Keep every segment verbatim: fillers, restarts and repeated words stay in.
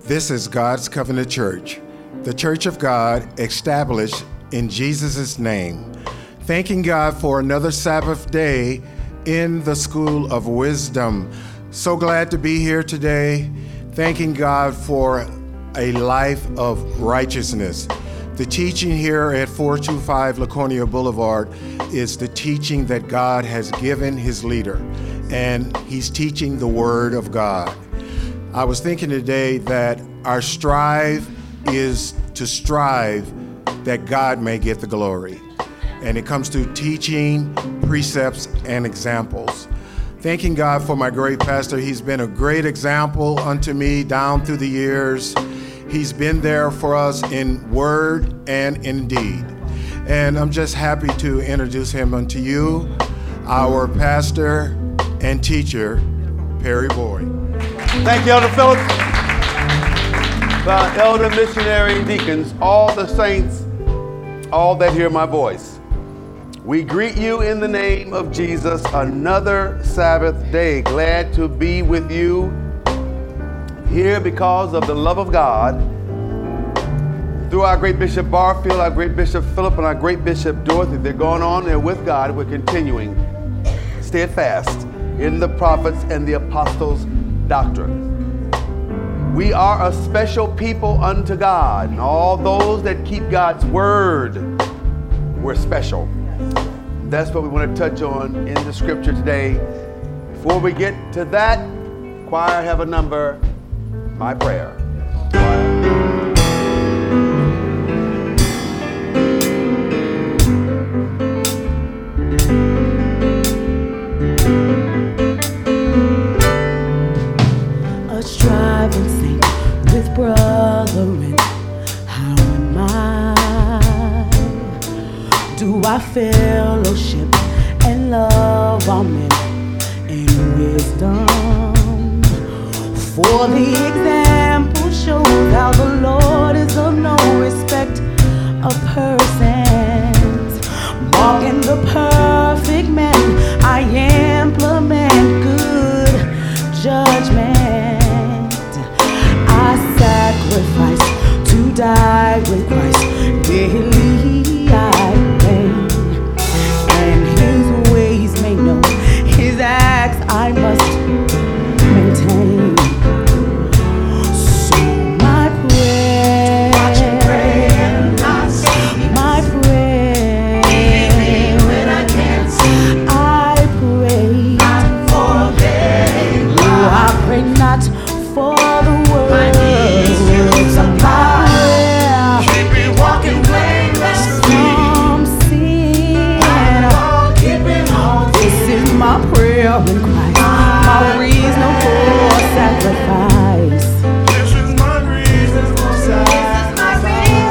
This is God's Covenant Church, the Church of God established in Jesus' name. Thanking God for another Sabbath day in the School of Wisdom. So glad to be here today. Thanking God for a life of righteousness. The teaching here at four two five Laconia Boulevard is the teaching that God has given his leader, and he's teaching the Word of God. I was thinking today that our strive is to strive that God may get the glory. And it comes to teaching, precepts, and examples. Thanking God for my great pastor. He's been a great example unto me down through the years. He's been there for us in word and in deed. And I'm just happy to introduce him unto you, our pastor and teacher, Perry Boyd. Thank you, Elder Phillips. Uh, elder, missionary, deacons, all the saints, all that hear my voice. We greet you in the name of Jesus, another Sabbath day. Glad to be with you here because of the love of God. Through our great Bishop Barfield, our great Bishop Philip, and our great Bishop Dorothy, they're going on there with God. We're continuing steadfast in the prophets and the apostles' doctrine. We are a special people unto God, and all those that keep God's word, we're special. That's what we want to touch on in the scripture today. Before we get to that, choir, have a number, my prayer. A striving saint with brethren, how am I? Do I fellowship and love all men in wisdom? For the example shows how the Lord is of no respect of persons. Walking the perfect man, I implement good judgment. I sacrifice to die with Christ daily I reign, and his ways may know, his acts I must maintain. So my prayer, my prayer, when I can't see, I pray not for them. Oh, I pray not for the world. My needs supply. Keep me walking blamelessly from sin. Keep me on. This is my prayer in Christ. My reasonable sacrifice. This is my reasonable sacrifice.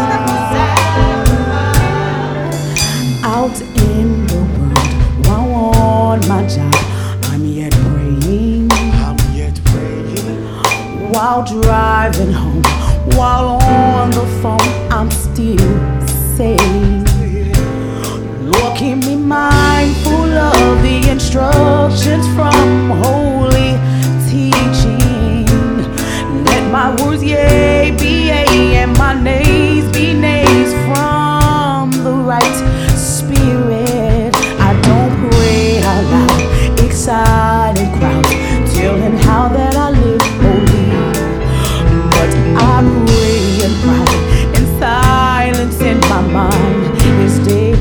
Out in the world, while on my job, I'm yet praying. I'm yet praying. While driving home, while on the phone, I'm still saying, Lord, keep me mindful of the instructions from holy teaching. Let my words yea be yea, and my nays be nays from the right spirit. I don't pray out loud, excited crowd, telling how that I live holy. But I pray in pride, in silence in my mind is day.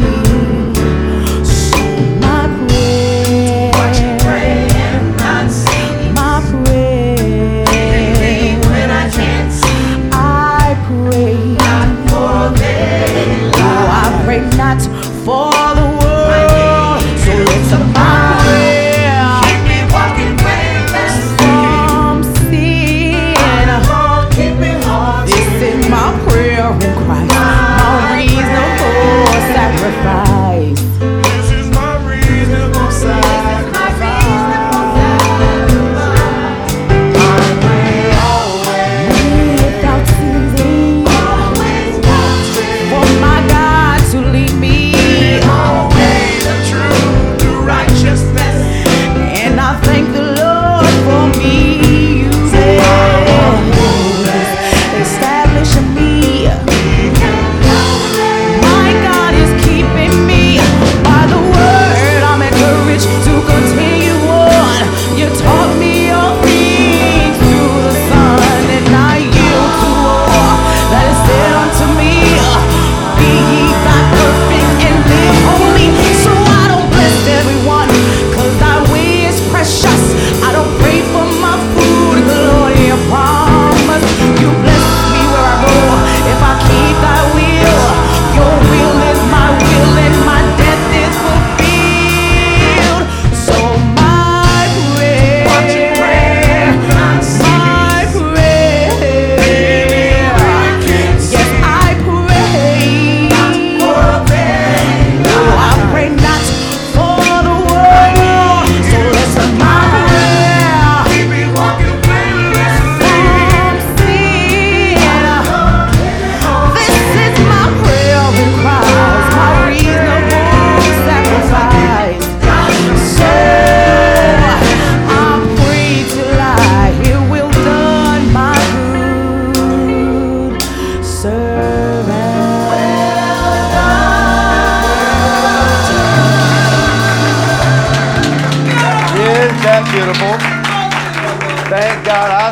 So my prayer, What you pray and not see. my prayer, Anything when I can't see. I pray Not for them. oh, I pray not for the world. So it's a my prayer Keep me walking blamelessly. from sin. Lord, keep me on. This is my prayer in Christ, my reason.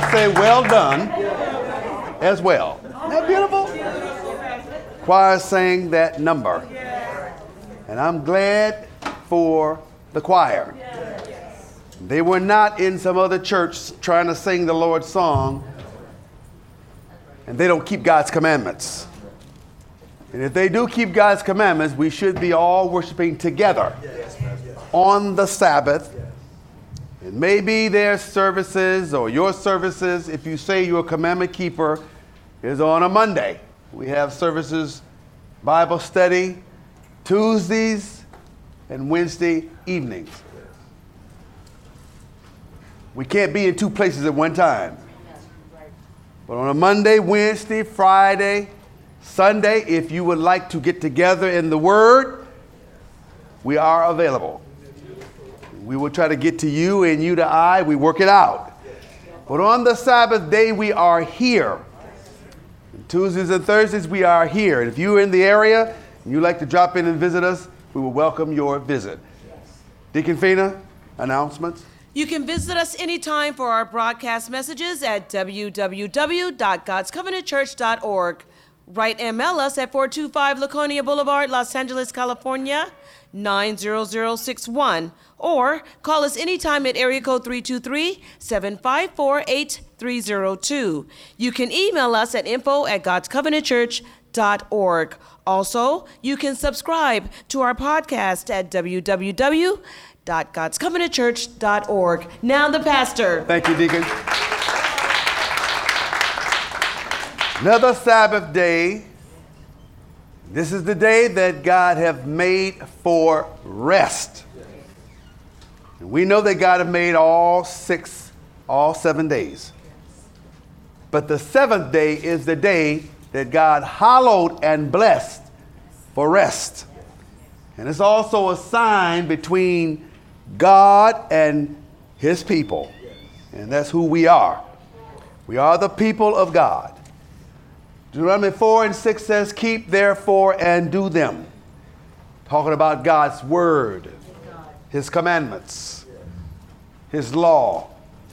I say well done as well. Isn't that beautiful? Choir sang that number. And I'm glad for the choir. They were not in some other church trying to sing the Lord's song, and they don't keep God's commandments. And if they do keep God's commandments, we should be all worshiping together on the Sabbath. And maybe their services or your services, if you say you're a commandment keeper, is on a Monday. We have services, Bible study, Tuesdays and Wednesday evenings. We can't be in two places at one time. But on a Monday, Wednesday, Friday, Sunday, if you would like to get together in the Word, we are available. We will try to get to you and you to I. We work it out. But on the Sabbath day, we are here. And Tuesdays and Thursdays, we are here. And if you're in the area and you'd like to drop in and visit us, we will welcome your visit. Deacon Fina, announcements. You can visit us anytime for our broadcast messages at w w w dot gods covenant church dot org. Write and mail us at four two five Laconia Boulevard, Los Angeles, California, nine zero zero six one. Or call us anytime at area code three two three, seven five four, eight three zero two. You can email us at info at gods covenant church dot org. Also, you can subscribe to our podcast at w w w dot gods covenant church dot org. Now the pastor. Thank you, Deacon. Another Sabbath day. This is the day that God have made for rest. And we know that God have made all six, all seven days. But the seventh day is the day that God hallowed and blessed for rest. And it's also a sign between God and his people. And that's who we are. We are the people of God. Deuteronomy four and six says, keep therefore and do them. Talking about God's word, his commandments, his law,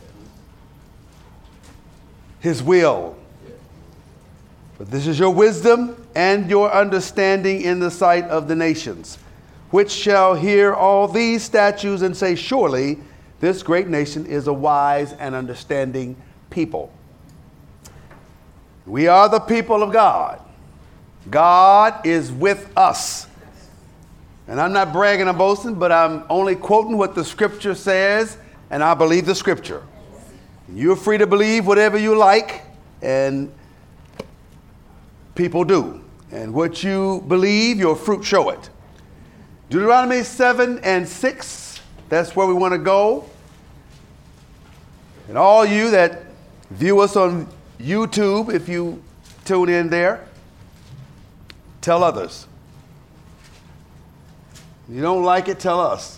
his will. But this is your wisdom and your understanding in the sight of the nations, which shall hear all these statutes and say, surely this great nation is a wise and understanding people. We are the people of God. God is with us. And I'm not bragging or boasting, but I'm only quoting what the scripture says, and I believe the scripture. You're free to believe whatever you like, and people do. And what you believe, your fruit show it. Deuteronomy seven and six, that's where we want to go. And all you that view us on YouTube, if you tune in there, tell others. You don't like it, tell us.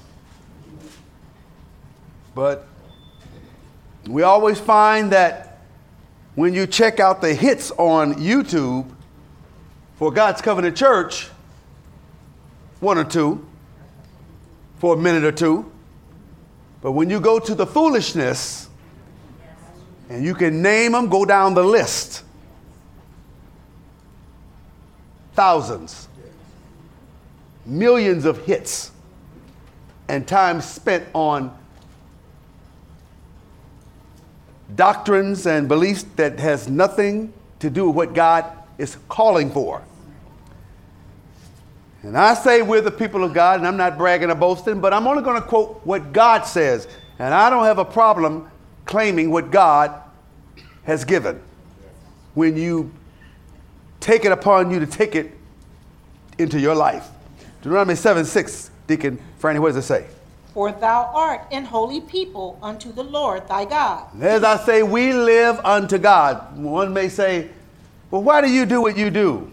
But we always find that when you check out the hits on YouTube for God's Covenant Church, one or two, for a minute or two. But when you go to the foolishness, and you can name them, go down the list. Thousands, millions of hits, and time spent on doctrines and beliefs that has nothing to do with what God is calling for. And I say we're the people of God, and I'm not bragging or boasting, but I'm only going to quote what God says. And I don't have a problem claiming what God has given when you take it upon you to take it into your life. Deuteronomy seven six, Deacon Franny, what does it say? For thou art an holy people unto the Lord thy God. And as I say, we live unto God. One may say, well, why do you do what you do?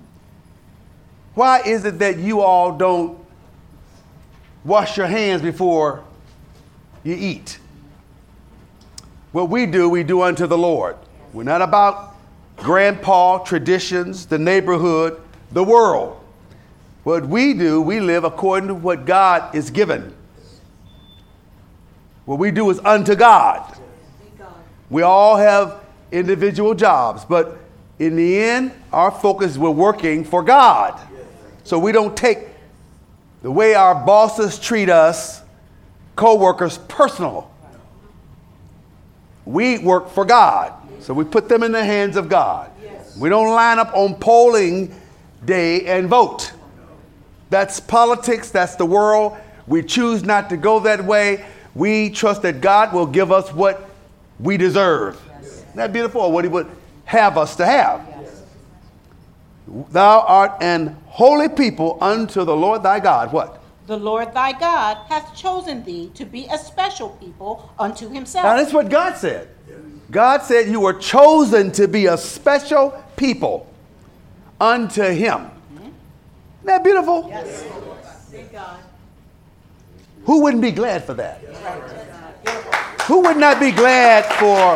Why is it that you all don't wash your hands before you eat? What we do, we do unto the Lord. We're not about grandpa, traditions, the neighborhood, the world. What we do, we live according to what God is given. What we do is unto God. We all have individual jobs, but in the end, our focus, we're working for God. So we don't take the way our bosses treat us, co-workers, personal. We work for God. So we put them in the hands of God. We don't line up on polling day and vote. That's politics. That's the world. We choose not to go that way. We trust that God will give us what we deserve. Isn't that beautiful? Or what he would have us to have. Thou art an holy people unto the Lord thy God. What? The Lord thy God hath chosen thee to be a special people unto himself. Now that's what God said. God said you were chosen to be a special people unto him. Isn't that beautiful? Yes. Thank God. Who wouldn't be glad for that? Who would not be glad for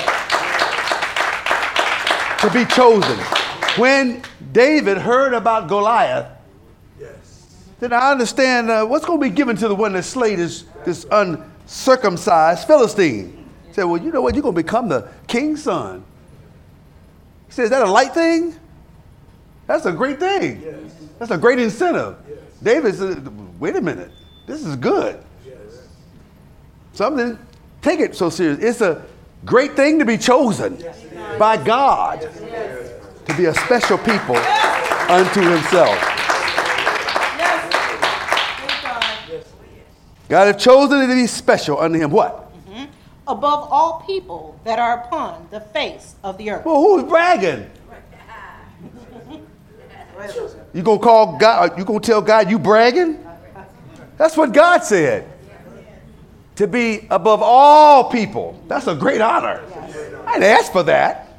to be chosen? When David heard about Goliath, then I understand uh, what's going to be given to the one that slayed this, this uncircumcised Philistine. He said, well, you know what? You're going to become the king's son. He said, is that a light thing? That's a great thing. Yes. That's a great incentive. Yes. David said, wait a minute. This is good. Yes. Something, take it so serious. It's a great thing to be chosen yes. by God yes. to be a special people yes. unto himself. Yes. God hath chosen it to be special unto him. What? Above all people that are upon the face of the earth. Well, who's bragging? You gonna call God? You gonna tell God you bragging? That's what God said. To be above all people. That's a great honor. I didn't ask for that.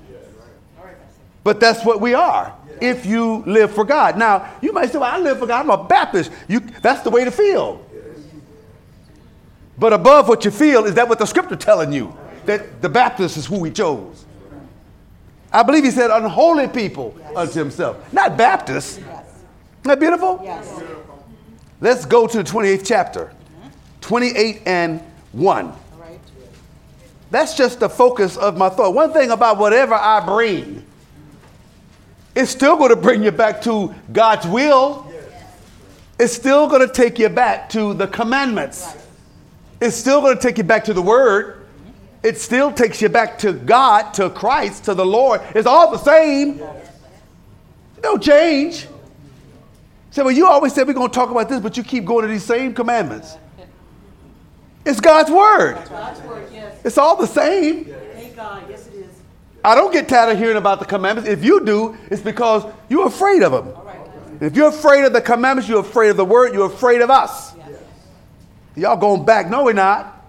But that's what we are. If you live for God. Now, you might say, well, I live for God. I'm a Baptist. You, that's the way to feel. But above what you feel, is that what the scripture telling you? That the Baptist is who he chose. I believe he said unholy people yes. unto himself. Not Baptists. Yes. Isn't that beautiful? Yes. Let's go to the twenty-eighth chapter. Mm-hmm. twenty-eight and one. All right. That's just the focus of my thought. One thing about whatever I bring, it's still going to bring you back to God's will. Yes. It's still going to take you back to the commandments. Right. It's still going to take you back to the word. It still takes you back to God, to Christ, to the Lord. It's all the same. No change. So, well, you always said we're going to talk about this, but you keep going to these same commandments. It's God's word. God's word, yes. It's all the same. Thank God. Yes, it is. I don't get tired of hearing about the commandments. If you do, it's because you're afraid of them. All right. If you're afraid of the commandments, you're afraid of the word, you're afraid of us. Y'all going back. No, we're not.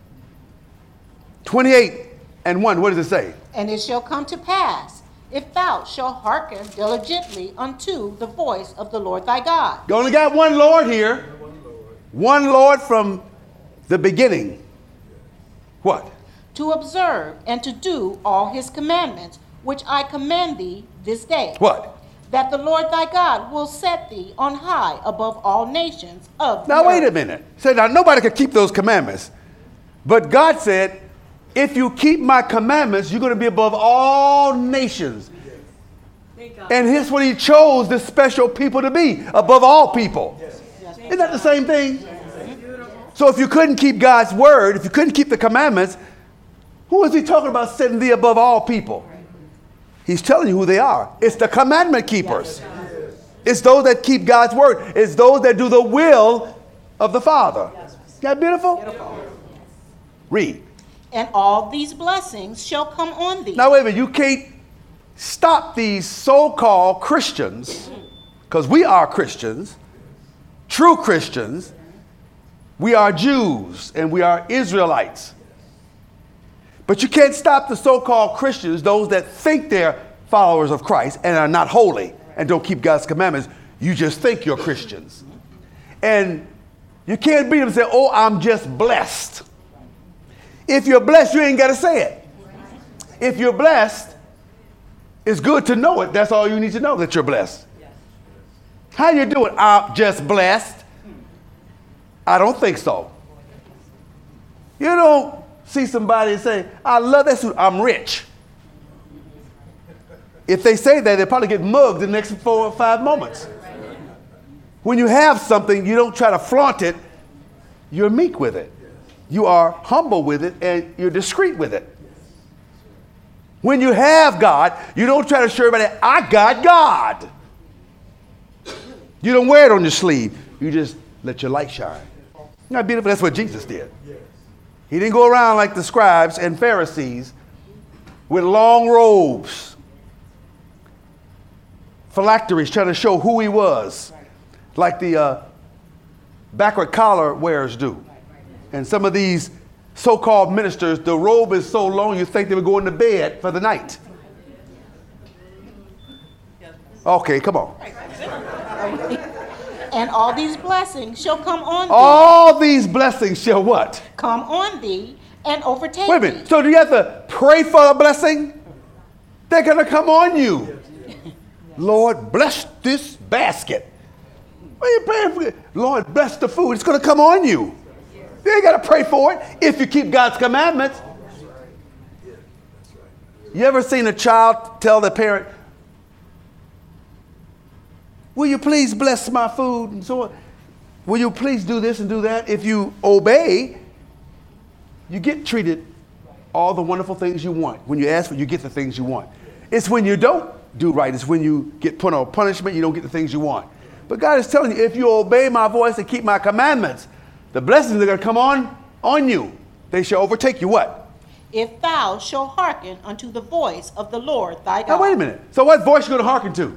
twenty-eight and one. What does it say? And it shall come to pass, if thou shalt hearken diligently unto the voice of the Lord thy God. You only got one Lord here. One Lord from the beginning. What? To observe and to do all his commandments, which I command thee this day. What? That the Lord thy God will set thee on high above all nations of the Now, wait earth. a minute. Say, now, nobody could keep those commandments. But God said, if you keep my commandments, you're going to be above all nations. And here's what he chose this special people to be, above all people. Yes. Yes. Isn't that the same thing? Yes. So if you couldn't keep God's word, if you couldn't keep the commandments, who is he talking about setting thee above all people? He's telling you who they are. It's the commandment keepers. Yes. It's those that keep God's word. It's those that do the will of the Father. Yes. Isn't that beautiful? Beautiful. Read. And all these blessings shall come on thee. Now wait a minute. You can't stop these so-called Christians, because we are Christians, true Christians. We are Jews and we are Israelites. But you can't stop the so-called Christians, those that think they're followers of Christ and are not holy and don't keep God's commandments. You just think you're Christians. And you can't beat them and say, oh, I'm just blessed. If you're blessed, you ain't got to say it. If you're blessed, it's good to know it. That's all you need to know, that you're blessed. How you doing? I'm just blessed. I don't think so. You don't see somebody and say, I love that suit, I'm rich. If they say that, they'll probably get mugged the next four or five moments. When you have something, you don't try to flaunt it. You're meek with it. You are humble with it, and you're discreet with it. When you have God, you don't try to show everybody, I got God. You don't wear it on your sleeve. You just let your light shine. Isn't that beautiful? That's what Jesus did. He didn't go around like the scribes and Pharisees with long robes, phylacteries trying to show who he was, like the uh, backward collar wearers do. And some of these so-called ministers, the robe is so long you think they were going to bed for the night. Okay, come on. And all these blessings shall come on thee. All these blessings shall what? Come on thee and overtake Wait a minute. thee. So do you have to pray for a blessing? They're going to come on you. Lord, bless this basket. What are you praying for? Lord, bless the food. It's going to come on you. You ain't got to pray for it if you keep God's commandments. You ever seen a child tell their parent, will you please bless my food and so on? Will you please do this and do that? If you obey, you get treated all the wonderful things you want. When you ask for, you get the things you want. It's when you don't do right. It's when you get put on punishment, you don't get the things you want. But God is telling you, if you obey my voice and keep my commandments, the blessings are going to come on, on you. They shall overtake you what? If thou shalt hearken unto the voice of the Lord thy God. Now wait a minute. So what voice are you going to hearken to?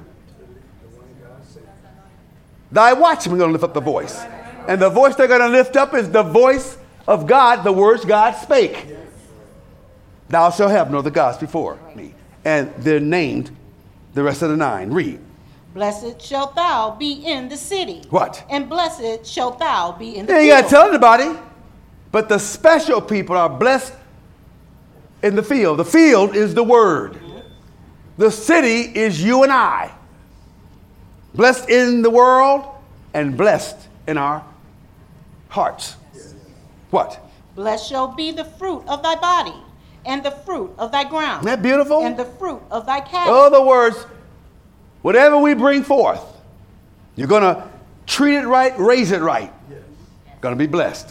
Thy watchmen are going to lift up the voice. And the voice they're going to lift up is the voice of God, the words God spake. Thou shalt have no other gods before me. And they're named the rest of the nine. Read. Blessed shalt thou be in the city. What? And blessed shalt thou be in the You ain't field. got to tell anybody. But the special people are blessed in the field. The field is the word. The city is you and I. Blessed in the world and blessed in our hearts. What? Blessed shall be the fruit of thy body, and the fruit of thy ground. Isn't that beautiful? And the fruit of thy cattle. In other words, whatever we bring forth, you're going to treat it right, raise it right. Going to be blessed.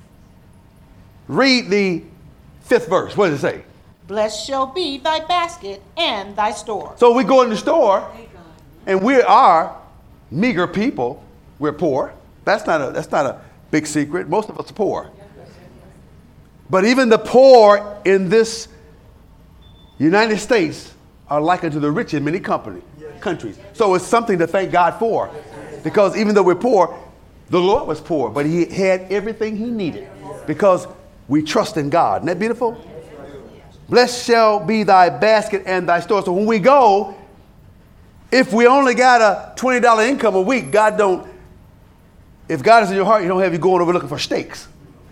Read the fifth verse. What does it say? Blessed shall be thy basket and thy store. So we go in the store, and we are meager people. We're poor. That's not a, that's not a big secret. Most of us are poor. But even the poor in this United States are likened to the rich in many company, countries. So it's something to thank God for. Because even though we're poor, the Lord was poor, but he had everything he needed because we trust in God. Isn't that beautiful? Blessed shall be thy basket and thy store. So when we go, if we only got a twenty dollars income a week, God don't, if God is in your heart, he don't have you going over looking for steaks.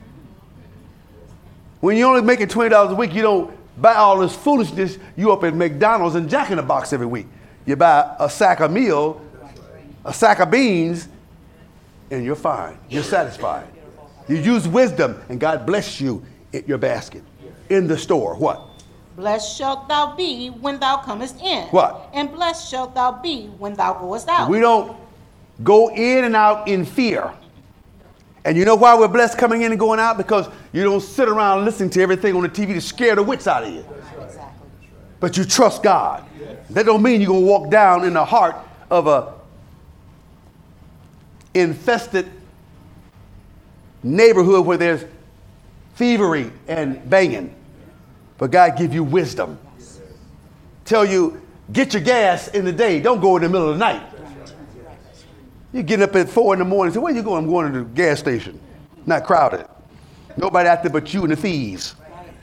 When you're only making twenty dollars a week, you don't buy all this foolishness. You up at McDonald's and Jack in the Box every week. You buy a sack of meal, a sack of beans, and you're fine. You're satisfied. You use wisdom, and God bless you in your basket. In the store, what? Blessed shalt thou be when thou comest in. What? And blessed shalt thou be when thou goest out. We don't go in and out in fear. And you know why we're blessed coming in and going out? Because you don't sit around listening to everything on the T V to scare the wits out of you. Exactly. But you trust God. That don't mean you're going to walk down in the heart of a infested neighborhood where there's thievery and banging. But God give you wisdom. Tell you, get your gas in the day. Don't go in the middle of the night. You get up at four in the morning and say, where you going? I'm going to the gas station. Not crowded. Nobody out there but you and the thieves.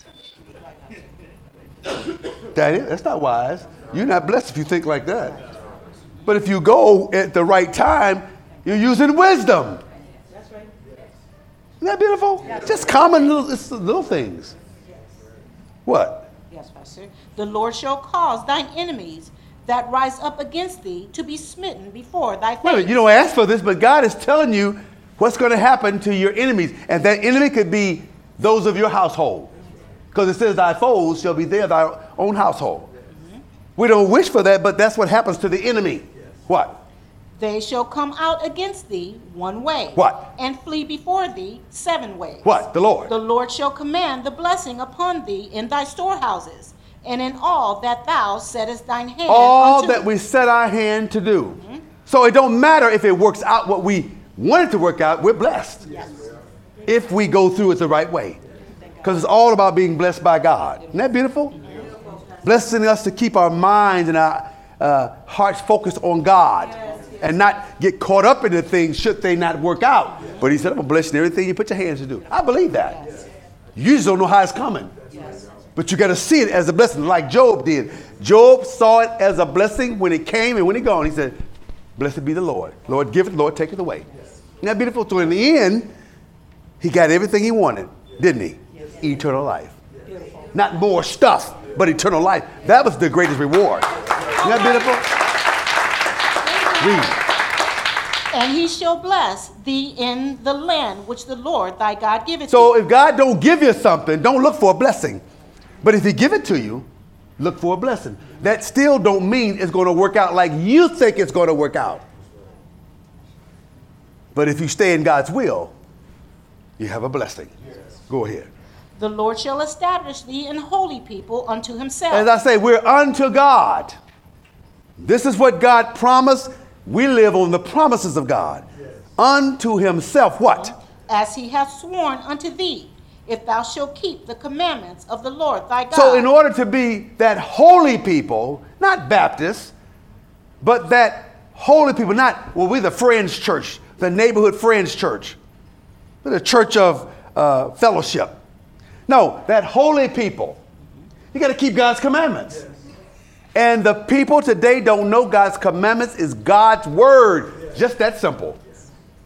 That is, that's not wise. You're not blessed if you think like that. But if you go at the right time, you're using wisdom. Isn't that beautiful? Just common little, little things. What? Yes, Pastor. The Lord shall cause thine enemies that rise up against thee to be smitten before thy face. Wait a minute, you don't ask for this, but God is telling you what's going to happen to your enemies. And that enemy could be those of your household. Because it says thy foes shall be there, thy own household. Mm-hmm. We don't wish for that, but that's what happens to the enemy. Yes. What? They shall come out against thee one way. What? And flee before thee seven ways. What? The Lord. The Lord shall command the blessing upon thee in thy storehouses, and in all that thou settest thine hand all unto. that we set our hand to do. Mm-hmm. So it don't matter if it works out what we want it to work out, we're blessed. Yes. If we go through it the right way. Because it's all about being blessed by God. Isn't that beautiful? beautiful. Blessing us to keep our minds and our uh, hearts focused on God. Yes, yes. And not get caught up in the things should they not work out. Yes. But he said, I'm going to bless you in everything you put your hands to do. I believe that. Yes. You just don't know how it's coming. Yes. But you got to see it as a blessing like Job did. Job saw it as a blessing when it came and when it gone. He said, blessed be the Lord. Lord give it, Lord take it away. Yes. Isn't that beautiful? So in the end, he got everything he wanted, didn't he? Eternal life. Beautiful. Not more stuff, but eternal life. That was the greatest reward. Isn't that beautiful? Read. And he shall bless thee in the land which the Lord thy God giveth so thee. If God don't give you something, don't look for a blessing. But if he give it to you, look for a blessing. That still don't mean it's going to work out like you think it's going to work out. But if you stay in God's will, you have a blessing. Yes. Go ahead. The Lord shall establish thee an holy people unto himself. As I say, we're unto God. This is what God promised. We live on the promises of God. Yes. Unto himself what? As he hath sworn unto thee, if thou shalt keep the commandments of the Lord thy God. So in order to be that holy people, not Baptists, but that holy people, not, well, we're the Friends Church, the neighborhood Friends Church. We're the church of uh, fellowship. No, that holy people. You got to keep God's commandments. Yes. And the people today don't know God's commandments is God's word. Yes. Just that simple. Yes.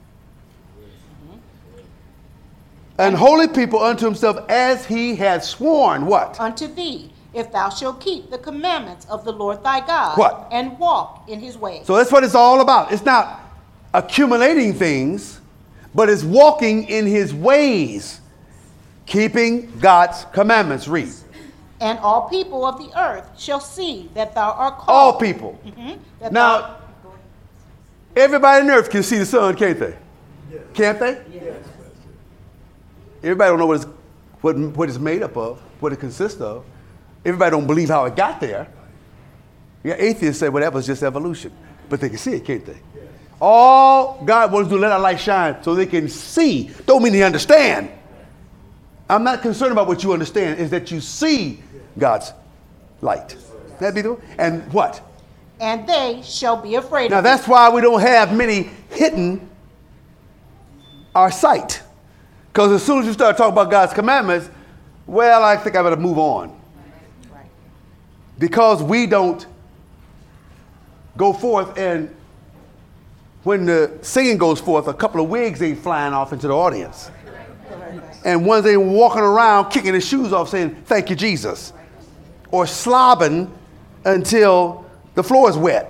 And holy people unto himself as he has sworn. What? Unto thee, if thou shalt keep the commandments of the Lord thy God. What? And walk in his ways. So that's what it's all about. It's not accumulating things, but it's walking in his ways. Keeping God's commandments. Read. And all people of the earth shall see that thou art called. All people. Mm-hmm. Now, thou... everybody on earth can see the sun, can't they? Yes. Can't they? Yes. Everybody don't know what it's, what, what it's made up of, what it consists of. Everybody don't believe how it got there. Yeah, atheists say, well, that was just evolution. But they can see it, can't they? Yes. All God wants to do, let our light shine so they can see. Don't mean they understand. I'm not concerned about what you understand, is that you see God's light. That'd be the and what? And they shall be afraid now of that's you. why we don't have many hidden our sight. Because as soon as you start talking about God's commandments, well, I think I better move on. Right. Because we don't go forth, and when the singing goes forth, a couple of wigs ain't flying off into the audience. And ones ain't walking around kicking his shoes off saying, thank you, Jesus. Or slobbing until the floor is wet.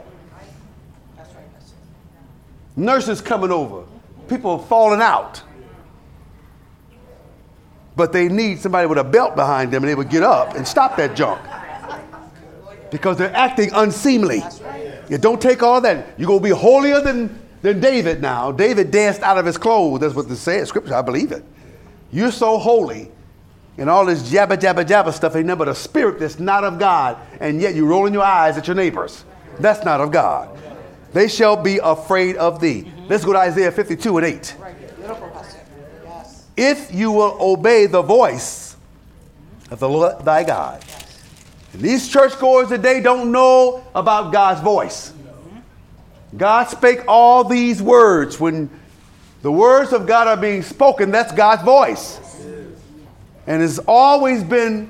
Nurses coming over. People falling out. But they need somebody with a belt behind them and they would get up and stop that junk. Because they're acting unseemly. You don't take all that. You're going to be holier than, than David now. David danced out of his clothes. That's what they say in Scripture. I believe it. You're so holy, and all this jabba, jabba, jabba stuff ain't nothing but a spirit that's not of God, and yet you're rolling your eyes at your neighbors. That's not of God. They shall be afraid of thee. Mm-hmm. Let's go to Isaiah fifty-two and eight. If you will obey the voice of the Lord thy God. And these churchgoers today don't know about God's voice. God spake all these words. When the words of God are being spoken, that's God's voice. And it's always been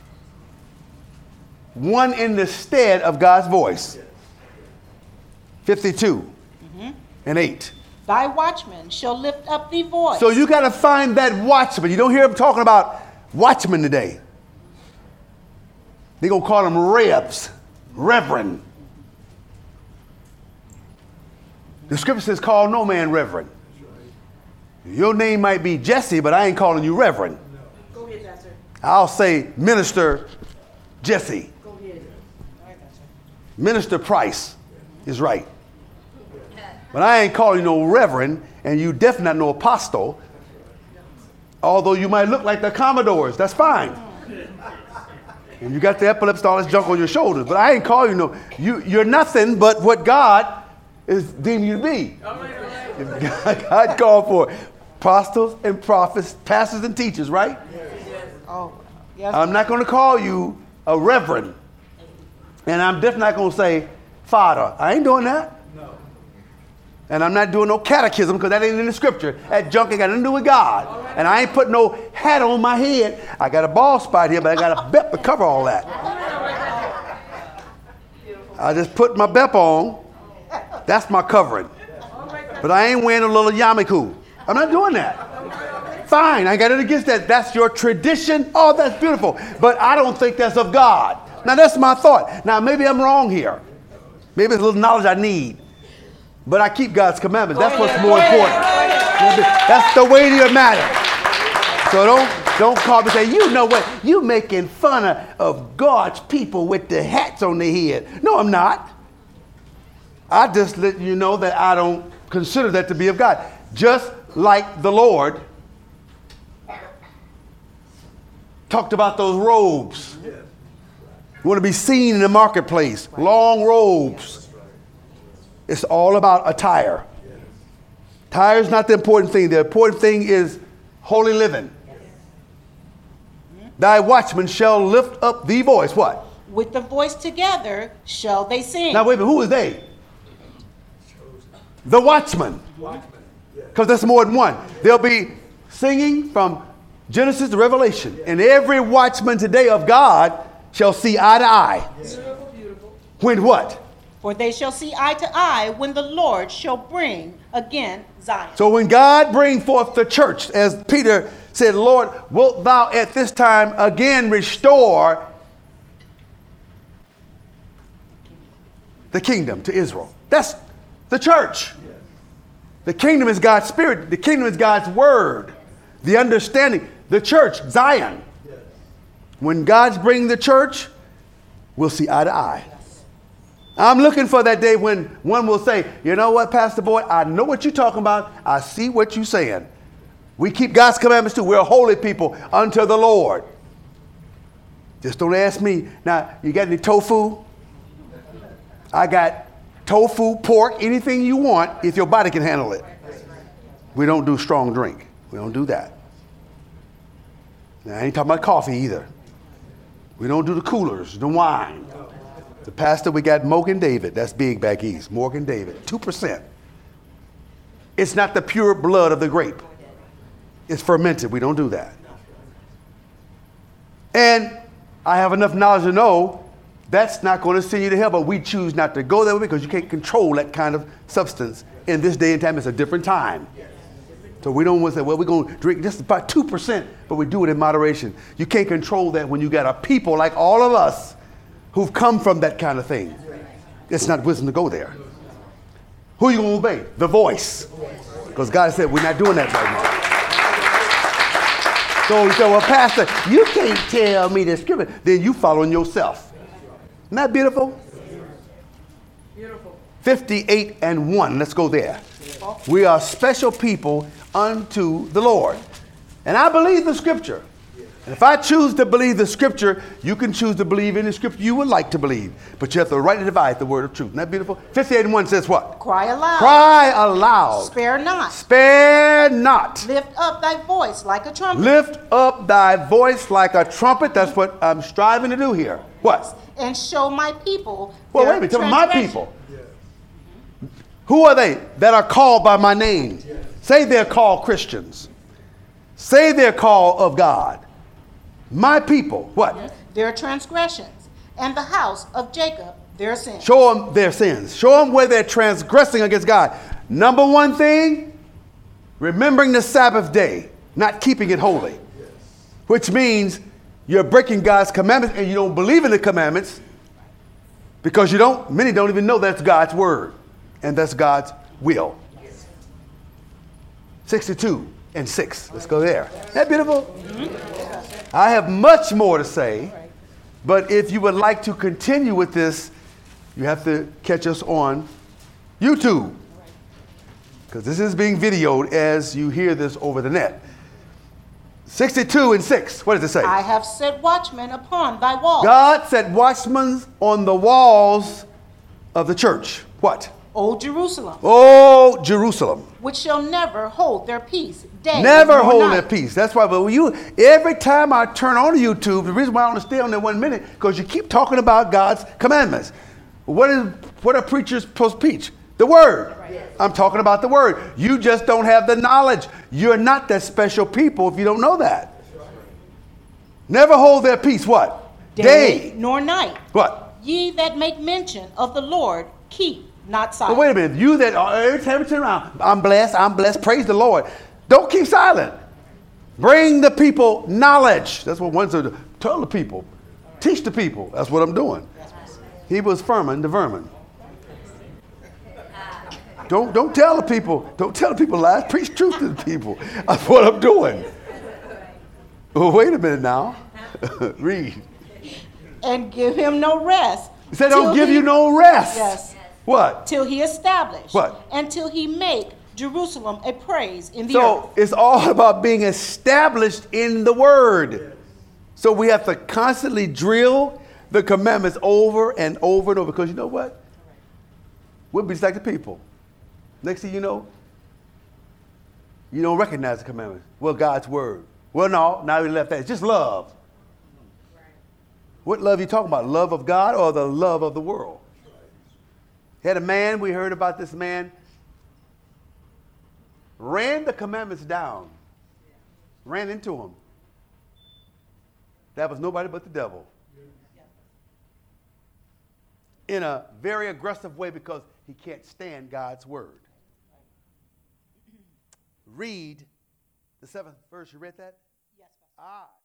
one in the stead of God's voice. fifty-two mm-hmm. and eight. Thy watchman shall lift up the voice. So you got to find that watchman. You don't hear them talking about watchmen today. They're going to call them rebs, reverend. The scripture says, call no man reverend. Your name might be Jesse, but I ain't calling you reverend. Go ahead, Pastor. I'll say Minister Jesse. Minister Price is right. But I ain't calling you no reverend, and you definitely not no apostle. Although you might look like the Commodores, that's fine. And you got the epilepsy, all this junk on your shoulders. But I ain't calling you no, you, you're nothing but what God is deeming you to be. God, God called for apostles and prophets, pastors and teachers, right? Oh, yes. I'm not going to call you a reverend. And I'm definitely not going to say father. I ain't doing that. No. And I'm not doing no catechism because that ain't in the scripture. That junk ain't got nothing to do with God. Right. And I ain't putting no hat on my head. I got a bald spot here, but I got a belt to cover all that. I just put my belt on. That's my covering. But I ain't wearing a little yarmulke. I'm not doing that. Fine, I got it against that. That's your tradition. Oh, that's beautiful. But I don't think that's of God. Now, that's my thought. Now, maybe I'm wrong here. Maybe it's a little knowledge I need. But I keep God's commandments. That's what's more important. That's the weightier matter. So don't, don't call me and say, you know what? You making fun of, of God's people with the hats on their head. No, I'm not. I just let you know that I don't consider that to be of God. Just like the Lord talked about those robes. You want to be seen in the marketplace. Long robes. It's all about attire. Attire is not the important thing. The important thing is holy living. Thy watchmen shall lift up the voice. What? With the voice together shall they sing. Now wait a minute. Who is they? The watchmen. Because there's more than one. They'll be singing from Genesis to Revelation. And every watchman today of God shall see eye to eye. Beautiful, beautiful. When what? For they shall see eye to eye when the Lord shall bring again Zion. So when God bring forth the church, as Peter said, Lord, wilt thou at this time again restore the kingdom to Israel? That's the church. The kingdom is God's spirit. The kingdom is God's word. The understanding. The church, Zion. When God's bringing the church, we'll see eye to eye. I'm looking for that day when one will say, you know what, Pastor Boyd, I know what you're talking about. I see what you're saying. We keep God's commandments too. We're a holy people unto the Lord. Just don't ask me. Now, you got any tofu? I got tofu, pork, anything you want if your body can handle it. We don't do strong drink. We don't do that. Now, I ain't talking about coffee either. We don't do the coolers, the wine. The pastor, we got Morgan David. That's big back east. Morgan David, two percent. It's not the pure blood of the grape. It's fermented. We don't do that. And I have enough knowledge to know that's not going to send you to hell, but we choose not to go there because you can't control that kind of substance. In this day and time, it's a different time. So we don't want to say, well, we're going to drink just about two percent, but we do it in moderation. You can't control that when you got a people like all of us who've come from that kind of thing. It's not wisdom to go there. Who are you going to obey? The voice. Because God said, we're not doing that right now. So he said, well, Pastor, you can't tell me the scripture. Then you following yourself. Isn't that beautiful? Beautiful. fifty-eight and one. Let's go there. We are special people unto the Lord. And I believe the scripture. And if I choose to believe the scripture, you can choose to believe any scripture you would like to believe. But you have to rightly divide the word of truth. Isn't that beautiful? fifty-eight and one says what? Cry aloud. Cry aloud. Spare not. Spare not. Lift up thy voice like a trumpet. Lift up thy voice like a trumpet. That's what I'm striving to do here. What? And show my people. Well, wait a minute. Tell me my people. Who are they that are called by my name? Say they're called Christians. Say they're called of God. My people, what? Their transgressions, and the house of Jacob, their sins. Show them their sins. Show them where they're transgressing against God. Number one thing, remembering the Sabbath day, not keeping it holy. Which means you're breaking God's commandments and you don't believe in the commandments because you don't, many don't even know that's God's word and that's God's will. sixty-two and six. Let's go there. Isn't that beautiful? Mm-hmm. I have much more to say, but if you would like to continue with this, you have to catch us on YouTube, because this is being videoed as you hear this over the net. sixty-two and six, what does it say? I have set watchmen upon thy walls. God set watchmen on the walls of the church. What? O Jerusalem, Oh, Jerusalem. which shall never hold their peace, day Never nor hold night. their peace. That's why, but when you, every time I turn on YouTube, the reason why I want to stay on there one minute, because you keep talking about God's commandments. What is, what are preachers supposed to preach? The word. I'm talking about the word. You just don't have the knowledge. You're not that special people if you don't know that. Never hold their peace. What? Day nor night. What? Ye that make mention of the Lord, keep not But silent. wait a minute. You that are, every time you turn around, I'm blessed, I'm blessed, praise the Lord. Don't keep silent. Bring the people knowledge. That's what one said. Tell the people. Teach the people. That's what I'm doing. He was Furman, the vermin. Don't, don't tell the people. Don't tell the people lies. Preach truth to the people. That's what I'm doing. Well, wait a minute now. Read. And give him no rest. He said, don't till give he- you no rest. Yes. What? Till he establish. What? Until he make Jerusalem a praise in the So earth. it's all about being established in the word. So we have to constantly drill the commandments over and over and over, because you know what? We'll be just like the people. Next thing you know, you don't recognize the commandments. Well, God's word. Well, no, now we left that. It's just love. What love are you talking about? Love of God or the love of the world? Had a man, we heard about this man, ran the commandments down, ran into him. That was nobody but the devil. In a very aggressive way, because he can't stand God's word. Read the seventh verse. You read that? Yes, Pastor. Ah.